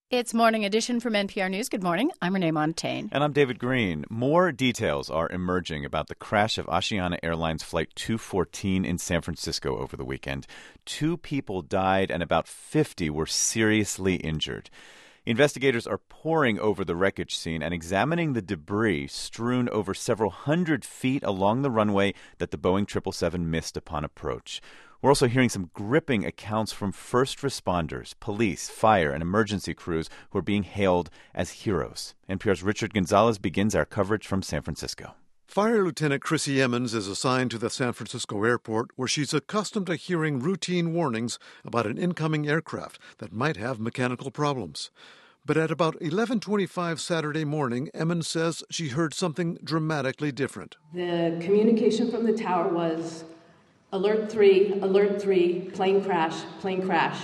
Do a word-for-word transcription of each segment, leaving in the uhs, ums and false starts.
It's Morning Edition from N P R News. Good morning. I'm Renee Montaigne. And I'm David Green. More details are emerging about the crash of Asiana Airlines Flight two fourteen in San Francisco over the weekend. Two people died and about fifty were seriously injured. Investigators are poring over the wreckage scene and examining the debris strewn over several hundred feet along the runway that the Boeing seven seventy-seven missed upon approach. We're also hearing some gripping accounts from first responders, police, fire, and emergency crews who are being hailed as heroes. N P R's Richard Gonzalez begins our coverage from San Francisco. Fire Lieutenant Chrissy Emmons is assigned to the San Francisco airport, where she's accustomed to hearing routine warnings about an incoming aircraft that might have mechanical problems. But at about eleven twenty-five Saturday morning, Emmons says she heard something dramatically different. The communication from the tower was, alert three, alert three, plane crash, plane crash.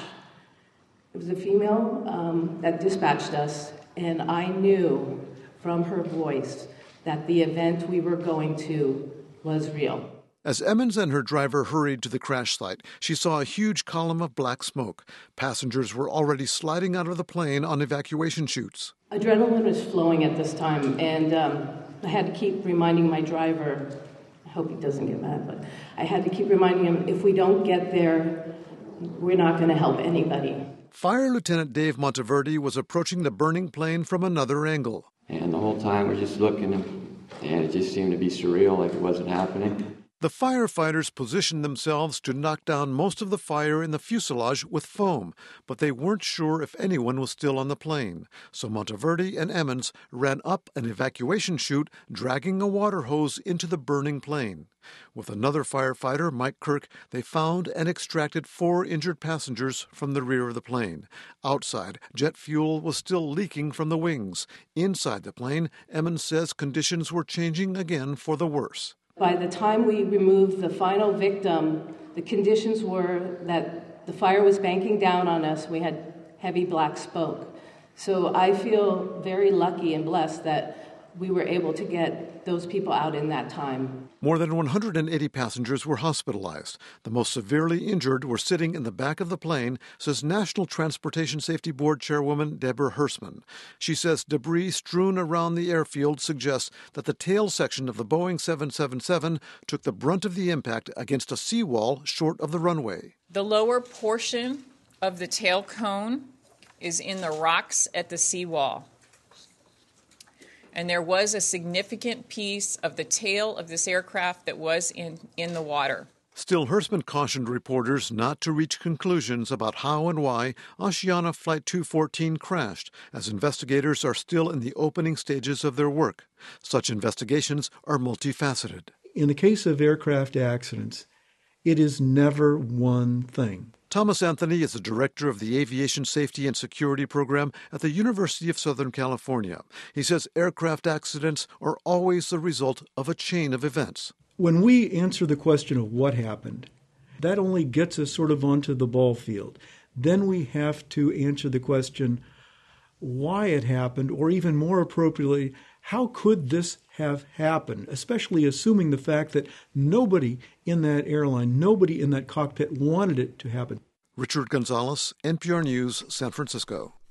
It was a female um, that dispatched us, and I knew from her voice that the event we were going to was real. As Emmons and her driver hurried to the crash site, she saw a huge column of black smoke. Passengers were already sliding out of the plane on evacuation chutes. Adrenaline was flowing at this time, and um, I had to keep reminding my driver, I hope he doesn't get mad, but I had to keep reminding him, if we don't get there, we're not going to help anybody. Fire Lieutenant Dave Monteverde was approaching the burning plane from another angle. And the whole time we're just looking, and it just seemed to be surreal, like it wasn't happening. The firefighters positioned themselves to knock down most of the fire in the fuselage with foam, but they weren't sure if anyone was still on the plane. So Monteverde and Emmons ran up an evacuation chute, dragging a water hose into the burning plane. With another firefighter, Mike Kirk, they found and extracted four injured passengers from the rear of the plane. Outside, jet fuel was still leaking from the wings. Inside the plane, Emmons says conditions were changing again for the worse. By the time we removed the final victim, the conditions were that the fire was banking down on us. We had heavy black smoke. So I feel very lucky and blessed that we were able to get those people out in that time. More than one hundred eighty passengers were hospitalized. The most severely injured were sitting in the back of the plane, says National Transportation Safety Board Chairwoman Deborah Hersman. She says debris strewn around the airfield suggests that the tail section of the Boeing seven seventy-seven took the brunt of the impact against a seawall short of the runway. The lower portion of the tail cone is in the rocks at the seawall. And there was a significant piece of the tail of this aircraft that was in, in the water. Still, Hersman cautioned reporters not to reach conclusions about how and why Asiana Flight two fourteen crashed, as investigators are still in the opening stages of their work. Such investigations are multifaceted. In the case of aircraft accidents, it is never one thing. Thomas Anthony is the director of the Aviation Safety and Security Program at the University of Southern California. He says aircraft accidents are always the result of a chain of events. When we answer the question of what happened, that only gets us sort of onto the ball field. Then we have to answer the question why it happened, or even more appropriately, how could this have happened, especially assuming the fact that nobody in that airline, nobody in that cockpit wanted it to happen. Richard Gonzalez, N P R News, San Francisco.